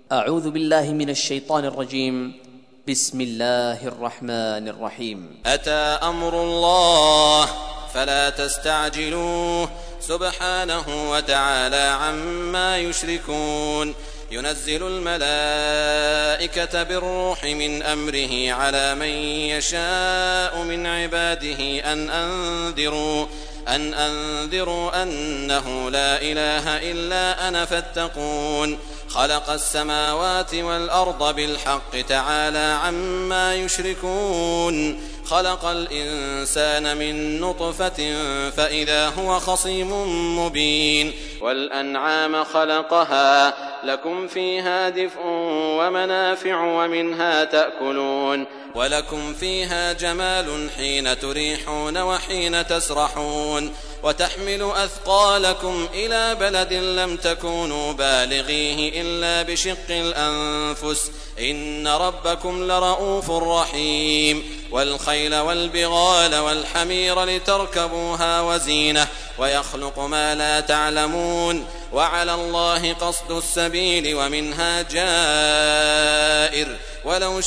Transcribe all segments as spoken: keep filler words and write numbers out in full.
أعوذ بالله من الشيطان الرجيم. بسم الله الرحمن الرحيم. أتى أمر الله فلا تستعجلوه سبحانه وتعالى عما يشركون. ينزل الملائكة بالروح من أمره على من يشاء من عباده أن أنذروا أن أنذروا أنه لا إله إلا أنا فاتقون. خلق السماوات والأرض بالحق تعالى عما يشركون. خلق الإنسان من نطفة فإذا هو خصيم مبين. والأنعام خلقها لكم فيها دفء ومنافع ومنها تأكلون ولكم فيها جمال حين تريحون وحين تسرحون. وتحمل أثقالكم إلى بلد لم تكونوا بالغيه إلا بشق الأنفس إن ربكم لرؤوف رحيم. والخيل والبغال والحمير لتركبوها وزينة ويخلق ما لا تعلمون. وعلى الله قصد السبيل ومنها جائر ولو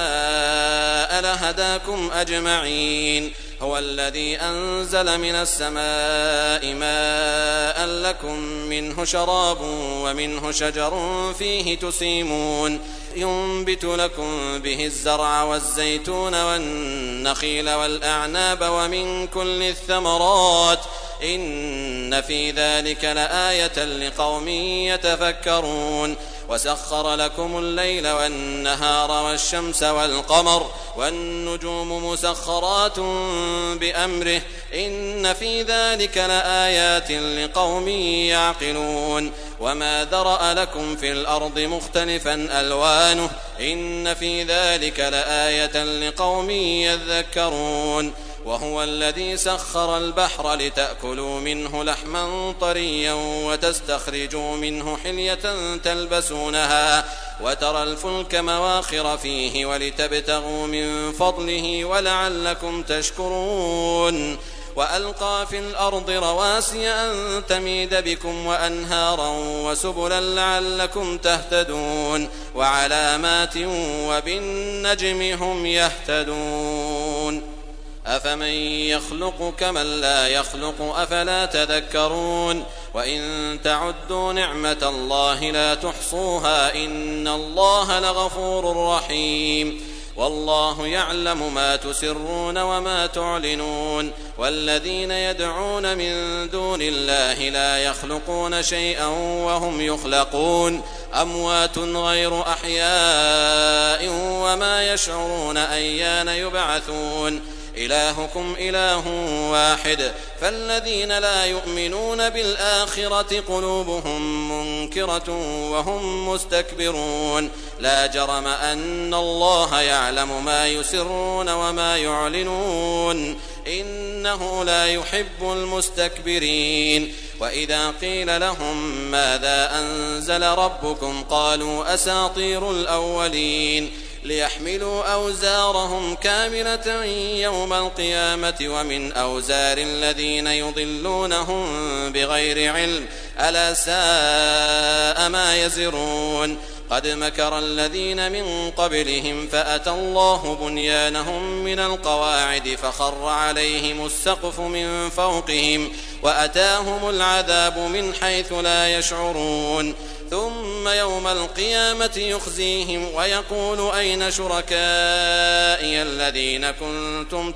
شاء لهداكم أجمعين. هو الذي أنزل من السماء ماء لكم منه شراب ومنه شجر فيه تسيمون. ينبت لكم به الزرع والزيتون والنخيل والأعناب ومن كل الثمرات إن في ذلك لآية لقوم يتفكرون. وسخر لكم الليل والنهار والشمس والقمر والنجوم مسخرات بأمره إن في ذلك لآيات لقوم يعقلون. وما ذرأ لكم في الأرض مختلفا ألوانه إن في ذلك لآية لقوم يذكرون. وهو الذي سخر البحر لتأكلوا منه لحما طريا وتستخرجوا منه حلية تلبسونها وترى الفلك مواخر فيه ولتبتغوا من فضله ولعلكم تشكرون. وألقى في الأرض رواسي أن تميد بكم وأنهارا وسبلا لعلكم تهتدون. وعلامات وبالنجم هم يهتدون. أفمن يخلق كمن لا يخلق أفلا تذكرون. وإن تعدوا نعمة الله لا تحصوها إن الله لغفور رحيم. والله يعلم ما تسرون وما تعلنون. والذين يدعون من دون الله لا يخلقون شيئا وهم يخلقون أموات غير أحياء وما يشعرون أيان يبعثون. إلهكم إله واحد فالذين لا يؤمنون بالآخرة قلوبهم منكرة وهم مستكبرون. لا جرم أن الله يعلم ما يسرون وما يعلنون إنه لا يحب المستكبرين. وإذا قيل لهم ماذا أنزل ربكم قالوا أساطير الأولين. ليحملوا أوزارهم كاملة يوم القيامة ومن أوزار الذين يضلونهم بغير علم ألا ساء ما يزرون. قد مكر الذين من قبلهم فأتى الله بنيانهم من القواعد فخر عليهم السقف من فوقهم وأتاهم العذاب من حيث لا يشعرون. ثم يوم القيامة يخزيهم ويقول أين شركائي الذين كنتم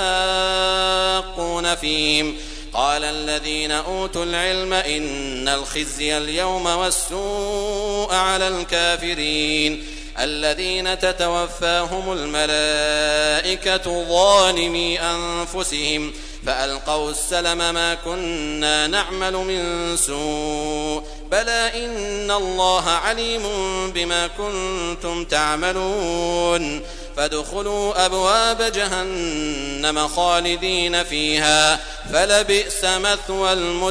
تشاقون فيهم قال الذين أوتوا العلم إن الخزي اليوم والسوء على الكافرين الذين تتوفاهم الملائكة ظالمي أنفسهم فألقوا السلم ما كنا نعمل من سوء بلى إن الله عليم بما كنتم تعملون. فادخلوا أبواب جهنم خالدين فيها فلبئس مثوى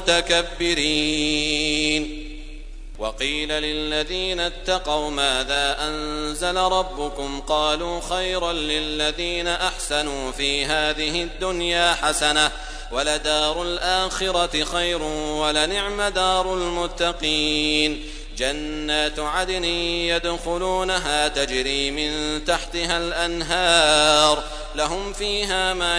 المتكبرين. وقيل للذين اتقوا ماذا أنزل ربكم قالوا خيرا للذين أحسنوا في هذه الدنيا حسنة ولدار الآخرة خير ولنعم دار المتقين. جنات عدن يدخلونها تجري من تحتها الأنهار لهم فيها ما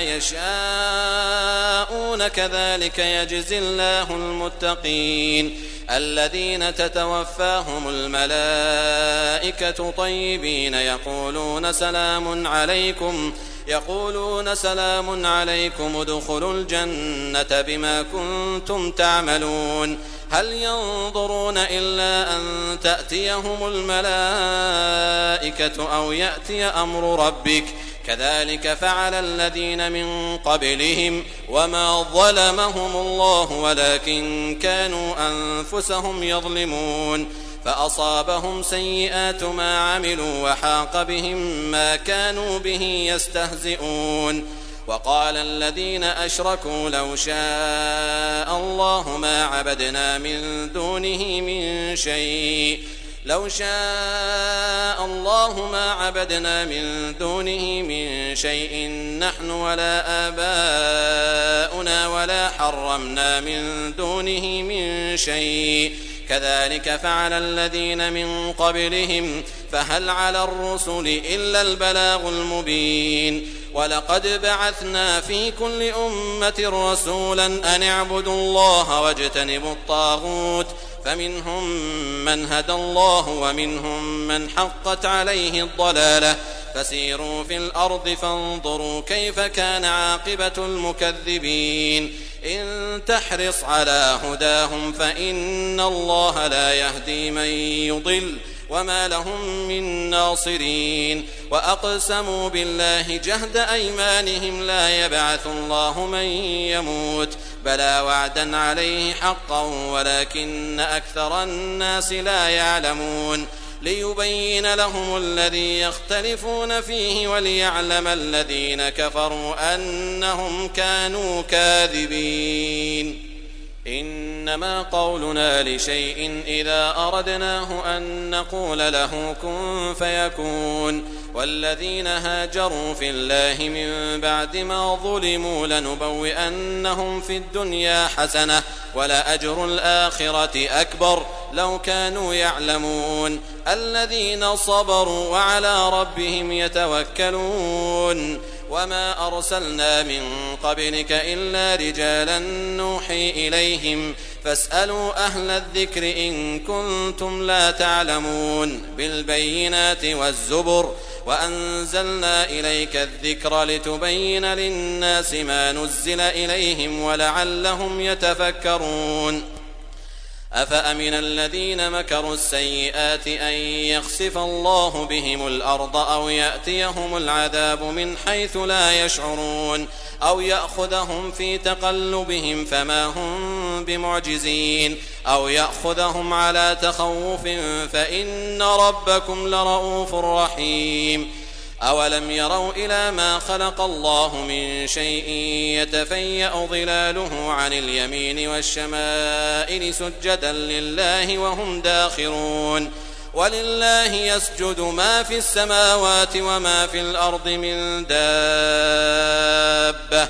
يشاءون كذلك يجزي الله المتقين الذين تتوفاهم الملائكة طيبين يقولون سلام عليكم يقولون سلام عليكم ادخلوا الجنة بما كنتم تعملون هل ينظرون إلا أن تأتيهم الملائكة أو يأتي أمر ربك كذلك فعل الذين من قبلهم وما ظلمهم الله ولكن كانوا أنفسهم يظلمون فأصابهم سيئات ما عملوا وحاق بهم ما كانوا به يستهزئون وقال الذين أشركوا لو شاء الله ما عبدنا من دونه من شيء لو شاء الله ما عبدنا من دونه من شيء نحن ولا آباؤنا ولا حرمنا من دونه من شيء كذلك فعل الذين من قبلهم فهل على الرسل إلا البلاغ المبين ولقد بعثنا في كل أمة رسولا أن اعبدوا الله واجتنبوا الطاغوت فمنهم من هدى الله ومنهم من حقت عليه الضلالة فسيروا في الأرض فانظروا كيف كان عاقبة المكذبين إن تحرص على هداهم فإن الله لا يهدي من يضل وما لهم من ناصرين وأقسموا بالله جهد أيمانهم لا يبعث الله من يموت بلى وعدا عليه حقا ولكن أكثر الناس لا يعلمون ليبين لهم الذي يختلفون فيه وليعلم الذين كفروا أنهم كانوا كاذبين إنما قولنا لشيء إذا أردناه أن نقول له كن فيكون والذين هاجروا في الله من بعد ما ظلموا لنبوئنهم في الدنيا حسنة ولأجر الآخرة أكبر لو كانوا يعلمون الذين صبروا وعلى ربهم يتوكلون وما أرسلنا من قبلك إلا رجالا نوحي إليهم فاسألوا أهل الذكر إن كنتم لا تعلمون بالبينات والزبر وأنزلنا إليك الذكر لتبين للناس ما نزل إليهم ولعلهم يتفكرون أفأمن الذين مكروا السيئات أن يخسف الله بهم الأرض أو يأتيهم العذاب من حيث لا يشعرون أو يأخذهم في تقلبهم فما هم بمعجزين أو يأخذهم على تخوف فإن ربكم لرؤوف رحيم أولم يروا إلى ما خلق الله من شيء يتفيأ ظلاله عن اليمين والشمائل سجدا لله وهم داخرون ولله يسجد ما في السماوات وما في الأرض من دابة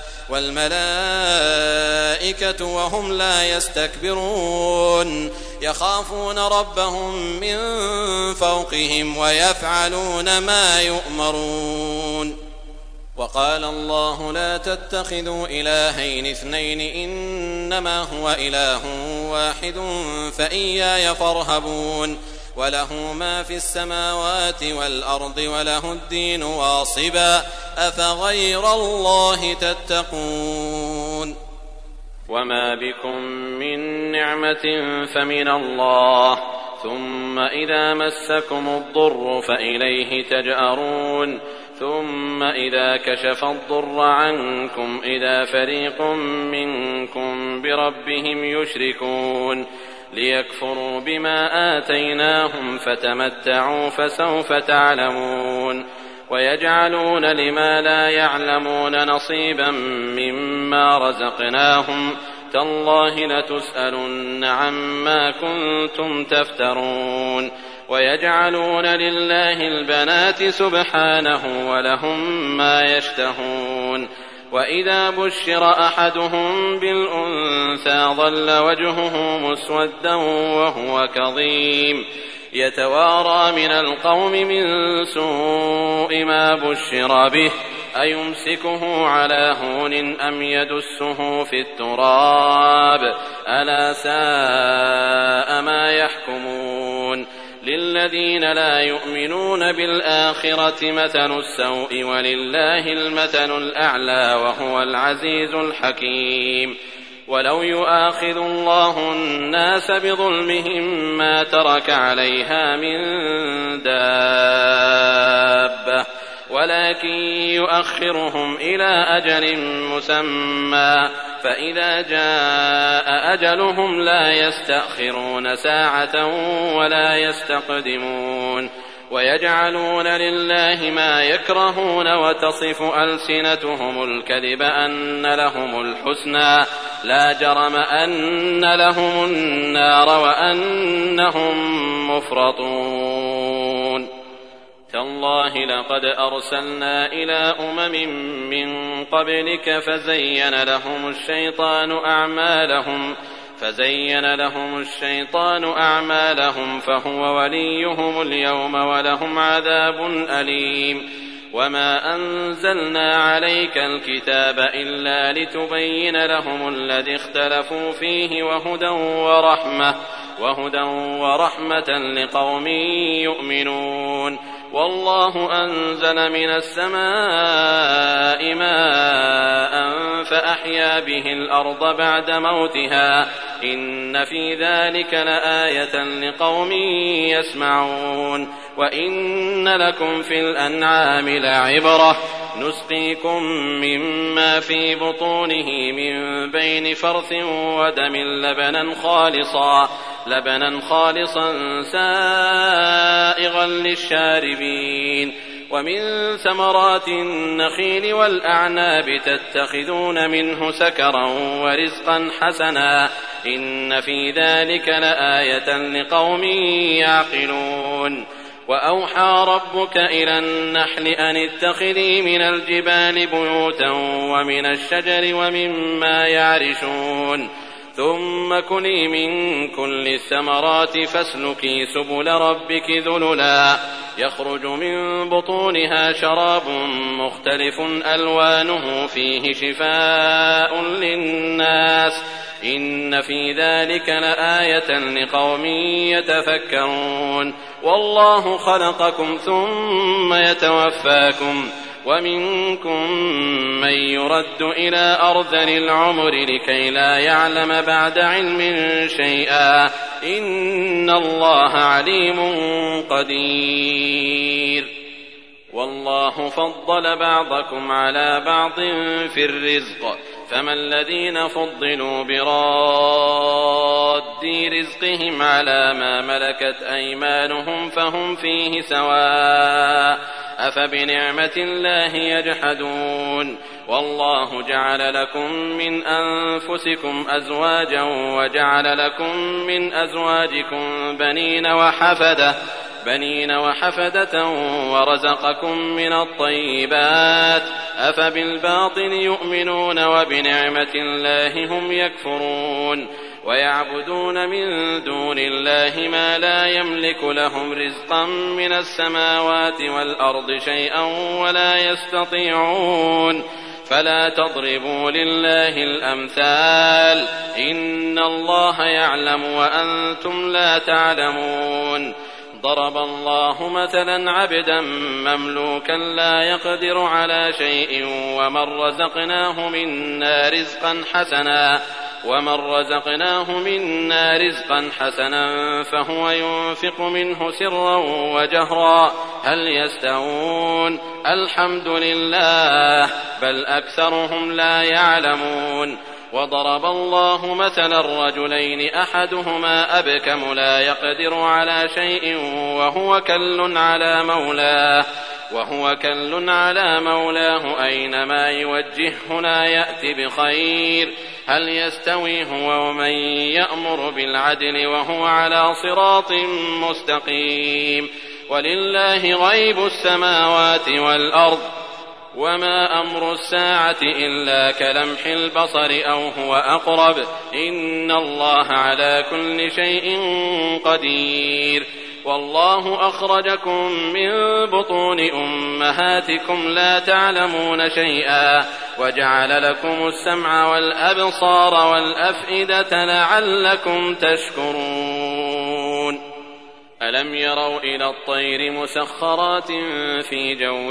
والملائكة وهم لا يستكبرون يخافون ربهم من فوقهم ويفعلون ما يؤمرون وقال الله لا تتخذوا إلهين اثنين إنما هو إله واحد فإياي فارهبون وله ما في السماوات والأرض وله الدين واصبا أفغير الله تتقون وما بكم من نعمة فمن الله ثم إذا مسكم الضر فإليه تجأرون ثم إذا كشف الضر عنكم إذا فريق منكم بربهم يشركون ليكفروا بما آتيناهم فتمتعوا فسوف تعلمون ويجعلون لما لا يعلمون نصيبا مما رزقناهم تالله لتسألن عما كنتم تفترون ويجعلون لله البنات سبحانه ولهم ما يشتهون وإذا بشر أحدهم بالأنثى ظل وجهه مسودا وهو كظيم يتوارى من القوم من سوء ما بشر به أيمسكه على هون أم يدسه في التراب ألا ساء ما يحكمون للذين لا يؤمنون بالآخرة مثل السوء ولله المثل الأعلى وهو العزيز الحكيم ولو يؤاخذ الله الناس بظلمهم ما ترك عليها من دابة ولكن يؤخرهم إلى أجل مسمى فإذا جاء أجلهم لا يستأخرون ساعة ولا يستقدمون ويجعلون لله ما يكرهون وتصف ألسنتهم الكذب أن لهم الحسنى لا جرم أن لهم النار وأنهم مفرطون تالله لقد أرسلنا إلى أمم من قبلك فزين لهم الشيطان أعمالهم فزين لهم الشيطان أعمالهم فهو وليهم اليوم ولهم عذاب أليم وما أنزلنا عليك الكتاب إلا لتبين لهم الذي اختلفوا فيه وهدى ورحمة وهدى ورحمة لقوم يؤمنون والله أنزل من السماء ماء فأحيا به الأرض بعد موتها إن في ذلك لآية لقوم يسمعون وإن لكم في الأنعام لعبرة نسقيكم مما في بطونه من بين فرث ودم لبنا خالصا لبنا خالصا سائغا للشاربين ومن ثمرات النخيل والأعناب تتخذون منه سكرا ورزقا حسنا إن في ذلك لآية لقوم يعقلون وأوحى ربك إلى النحل أن اتخذي من الجبال بيوتا ومن الشجر ومما يعرشون ثم كلي من كل الثمرات فاسلكي سبل ربك ذللا يخرج من بطونها شراب مختلف ألوانه فيه شفاء للناس إن في ذلك لآية لقوم يتفكرون والله خلقكم ثم يتوفاكم ومنكم من يرد إلى أرذل العمر لكي لا يعلم بعد علم شيئا إن الله عليم قدير والله فضل بعضكم على بعض في الرزق فما الذين فضلوا براد رزقهم على ما ملكت أيمانهم فهم فيه سواء أفبنعمة الله يجحدون والله جعل لكم من أنفسكم أزواجا وجعل لكم من أزواجكم بنين وحفدة بنين وحفدة ورزقكم من الطيبات أفبالباطل يؤمنون وبنعمة الله هم يكفرون ويعبدون من دون الله ما لا يملك لهم رزقا من السماوات والأرض شيئا ولا يستطيعون فلا تضربوا لله الأمثال إن الله يعلم وأنتم لا تعلمون ضرب الله مثلا عبدا مملوكا لا يقدر على شيء ومن رزقناه منا رزقا حسنا ومن رزقناه منا رزقا حسنا فهو ينفق منه سرا وجهرا هل يستوون الحمد لله بل أكثرهم لا يعلمون وضرب الله مثلا رجلين أحدهما أبكم لا يقدر على شيء وهو كل على مولاه وهو كل على مولاه أينما يوجهه لا يأتي بخير هل يستوي هو ومن يأمر بالعدل وهو على صراط مستقيم ولله غيب السماوات والأرض وما أمر الساعة إلا كلمح البصر أو هو أقرب إن الله على كل شيء قدير والله أخرجكم من بطون أمهاتكم لا تعلمون شيئا وجعل لكم السمع والأبصار والأفئدة لعلكم تشكرون ألم يروا إلى الطير مسخرات في جو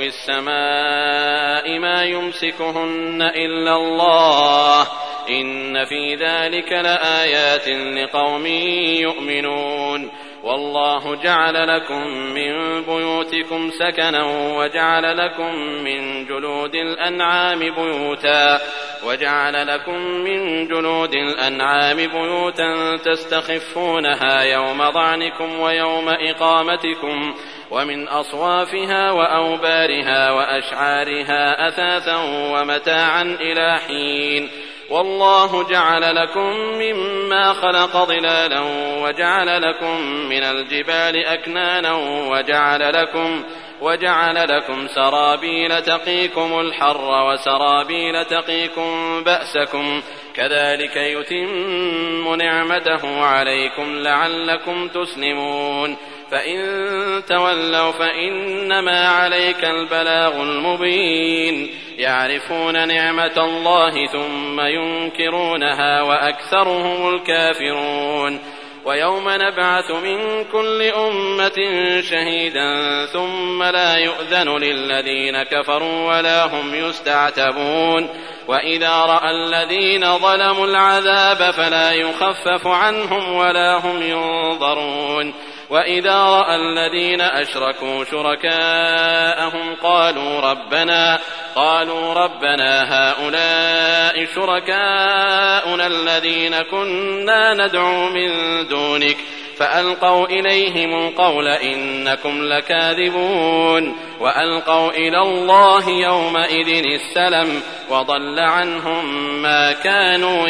السماء ما يمسكهن إلا الله إن في ذلك لآيات لقوم يؤمنون والله جعل لكم من بيوتكم سكنا وجعل لكم من جلود الأنعام بيوتا وجعل لكم من جلود الأنعام بيوتا تستخفونها يوم ظعنكم ويوم إقامتكم ومن أصوافها وأوبارها وأشعارها أثاثا ومتاعا إلى حين والله جعل لكم مما خلق ظلالا وجعل لكم من الجبال أكنانا وجعل لكم وجعل لكم سرابيل تقيكم الحر وسرابيل تقيكم بأسكم كذلك يتم نعمته عليكم لعلكم تسلمون فإن تولوا فإنما عليك البلاغ المبين يعرفون نعمة الله ثم ينكرونها وأكثرهم الكافرون ويوم نبعث من كل أمة شهيدا ثم لا يؤذن للذين كفروا ولا هم يستعتبون وإذا رأى الذين ظلموا العذاب فلا يخفف عنهم ولا هم ينظرون وإذا رأى الذين أشركوا شركاءهم قالوا ربنا قالوا ربنا هؤلاء شركاؤنا الذين كنا ندعو من دونك فألقوا إليهم القول إنكم لكاذبون وألقوا إلى الله يومئذ السلم وضل عنهم ما كانوا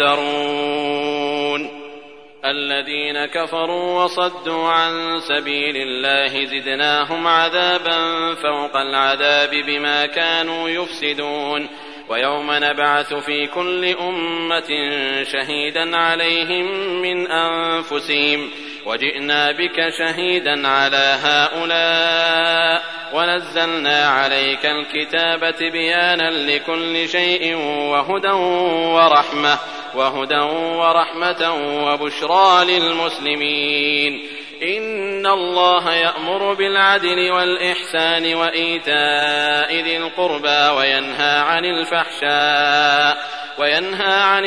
يفترون الذين كفروا وصدوا عن سبيل الله زدناهم عذابا فوق العذاب بما كانوا يفسدون ويوم نبعث في كل أمة شهيدا عليهم من أنفسهم وجئنا بك شهيدا على هؤلاء ونزلنا عليك الكتاب تبيانا لكل شيء وهدى ورحمة وهدى ورحمة وبشرى للمسلمين إن الله يأمر بالعدل والإحسان وإيتاء ذي القربى وينهى عن الفحشاء وينهى عن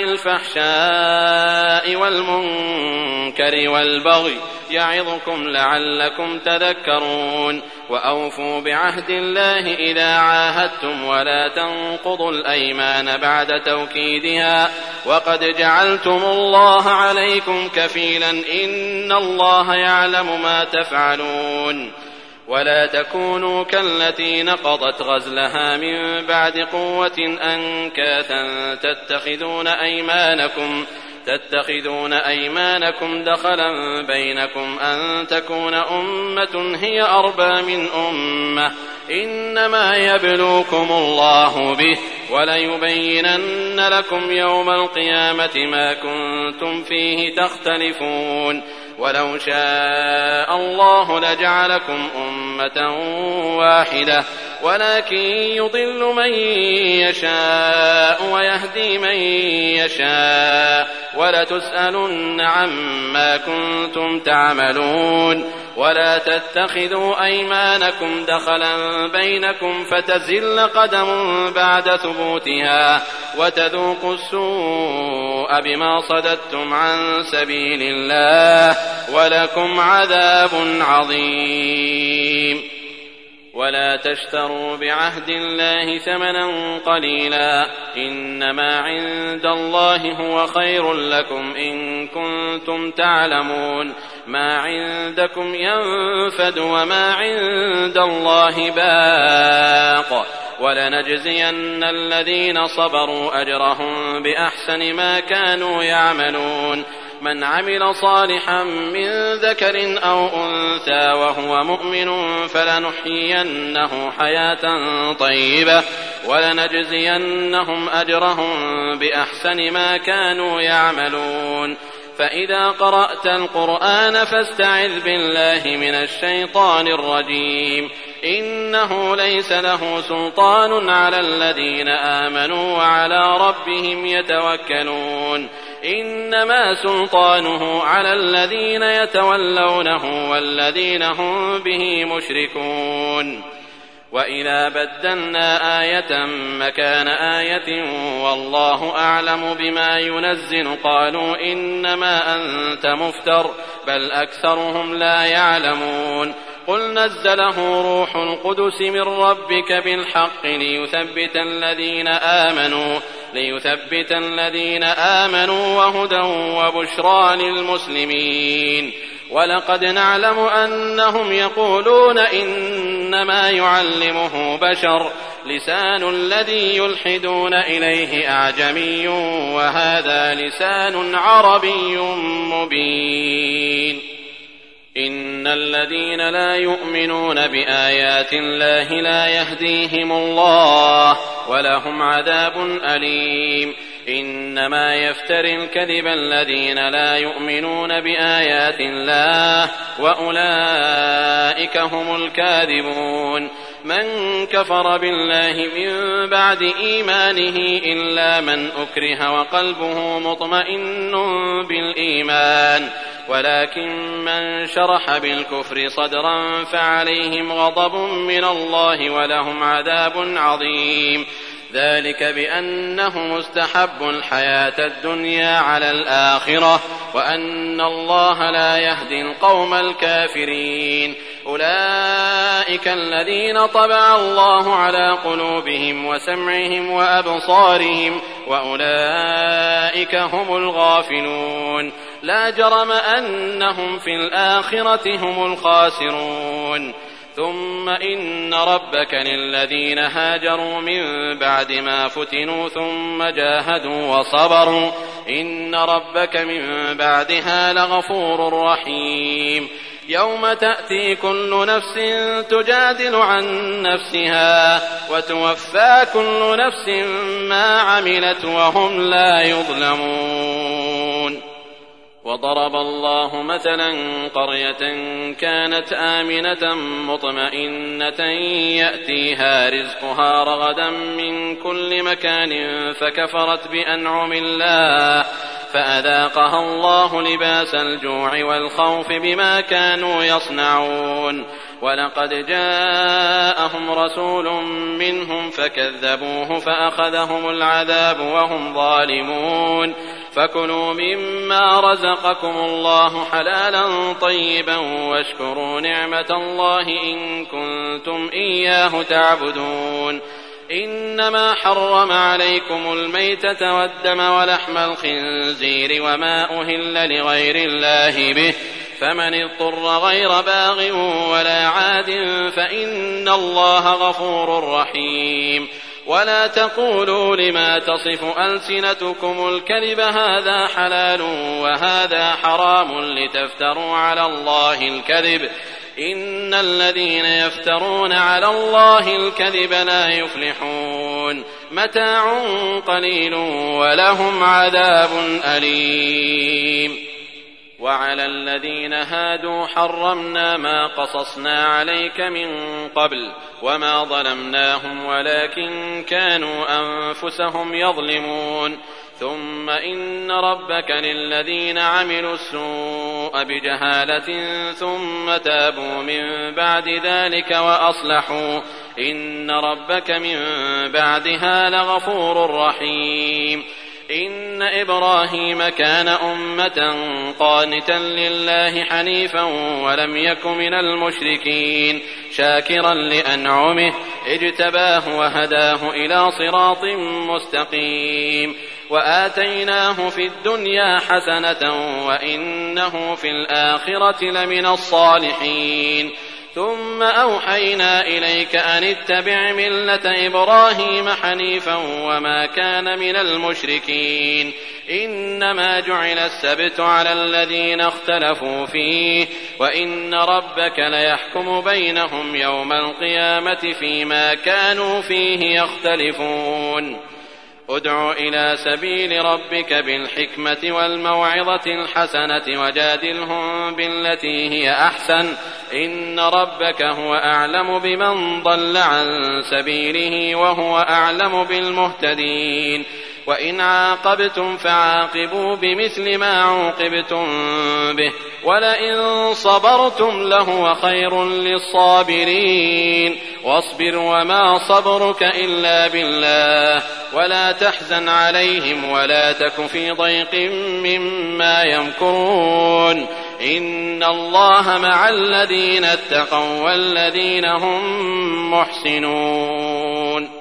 الفحشاء والمنكر والبغي يعظكم لعلكم تذكرون وأوفوا بعهد الله إذا عاهدتم ولا تنقضوا الأيمان بعد توكيدها وقد جعلتم الله عليكم كفيلا إن الله يعلم ما تفعلون ولا تكونوا كالتي نقضت غزلها من بعد قوة أنكاثا تتخذون أيمانكم تتخذون أيمانكم دخلا بينكم أن تكون أمة هي أربى من أمة إنما يبلوكم الله به وليبينن لكم يوم القيامة ما كنتم فيه تختلفون ولو شاء الله لجعلكم أمة واحدة ولكن يضل من يشاء ويهدي من يشاء ولتسألن عما كنتم تعملون ولا تتخذوا أيمانكم دخلا بينكم فتزل قدم بعد ثبوتها وتذوقوا السوء بما صددتم عن سبيل الله ولكم عذاب عظيم ولا تشتروا بعهد الله ثمنا قليلا إنما عند الله هو خير لكم إن كنتم تعلمون ما عندكم ينفد وما عند الله باق ولنجزين الذين صبروا أجرهم بأحسن ما كانوا يعملون من عمل صالحا من ذكر أو أنثى وهو مؤمن فلنحيينه حياة طيبة ولنجزينهم أجرهم بأحسن ما كانوا يعملون. فإذا قرأت القرآن فاستعذ بالله من الشيطان الرجيم إنه ليس له سلطان على الذين آمنوا وعلى ربهم يتوكلون إنما سلطانه على الذين يتولونه والذين هم به مشركون. وإذا بدلنا آية مكان آية والله أعلم بما ينزل قالوا إنما أنت مفتر بل أكثرهم لا يعلمون. قل نزله روح القدس من ربك بالحق ليثبت الذين آمنوا ليثبت الذين آمنوا وهدى وبشرى للمسلمين. ولقد نعلم أنهم يقولون إنما يعلمه بشر لسان الذي يلحدون إليه أعجمي وهذا لسان عربي مبين. إن الذين لا يؤمنون بآيات الله لا يهديهم الله ولهم عذاب أليم. إنما يفتري الكذب الذين لا يؤمنون بآيات الله وأولئك هم الكاذبون. من كفر بالله من بعد إيمانه إلا من أكره وقلبه مطمئن بالإيمان ولكن من شرح بالكفر صدرا فعليهم غضب من الله ولهم عذاب عظيم. ذلك بأنه استحب الحياة الدنيا على الآخرة وأن الله لا يهدي القوم الكافرين. أولئك الذين طبع الله على قلوبهم وسمعهم وأبصارهم وأولئك هم الغافلون. لا جرم أنهم في الآخرة هم الخاسرون. ثم إن ربك للذين هاجروا من بعد ما فتنوا ثم جاهدوا وصبروا إن ربك من بعدها لغفور رحيم. يوم تأتي كل نفس تجادل عن نفسها وتوفى كل نفس ما عملت وهم لا يظلمون. وضرب الله مثلا قرية كانت آمنة مطمئنة يأتيها رزقها رغدا من كل مكان فكفرت بأنعم الله فأذاقها الله لباس الجوع والخوف بما كانوا يصنعون. ولقد جاءهم رسول منهم فكذبوه فأخذهم العذاب وهم ظالمون. فكلوا مما رزقكم الله حلالا طيبا واشكروا نعمة الله إن كنتم إياه تعبدون. إنما حرم عليكم الميتة والدم ولحم الخنزير وما أهل لغير الله به فمن اضطر غير باغ ولا عاد فإن الله غفور رحيم. ولا تقولوا لما تصف ألسنتكم الكذب هذا حلال وهذا حرام لتفتروا على الله الكذب إن الذين يفترون على الله الكذب لا يفلحون. متاع قليل ولهم عذاب أليم. وعلى الذين هادوا حرمنا ما قصصنا عليك من قبل وما ظلمناهم ولكن كانوا أنفسهم يظلمون. ثم إن ربك للذين عملوا السوء بجهالة ثم تابوا من بعد ذلك وأصلحوا إن ربك من بعدها لغفور رحيم. إن إبراهيم كان أمة قانتا لله حنيفا ولم يك من المشركين شاكرا لأنعمه اجتباه وهداه إلى صراط مستقيم. وآتيناه في الدنيا حسنة وإنه في الآخرة لمن الصالحين. ثم أوحينا إليك أن اتبع ملة إبراهيم حنيفا وما كان من المشركين إنما جعل السبت على الذين اختلفوا فيه وإن ربك ليحكم بينهم يوم القيامة فيما كانوا فيه يختلفون ادع إلى سبيل ربك بالحكمة والموعظة الحسنة وجادلهم بالتي هي أحسن إن ربك هو أعلم بمن ضل عن سبيله وهو أعلم بالمهتدين وإن عاقبتم فعاقبوا بمثل ما عوقبتم به ولئن صبرتم لهو خير للصابرين واصبر وما صبرك إلا بالله ولا تحزن عليهم ولا تك في ضيق مما يمكرون إن الله مع الذين اتقوا والذين هم محسنون.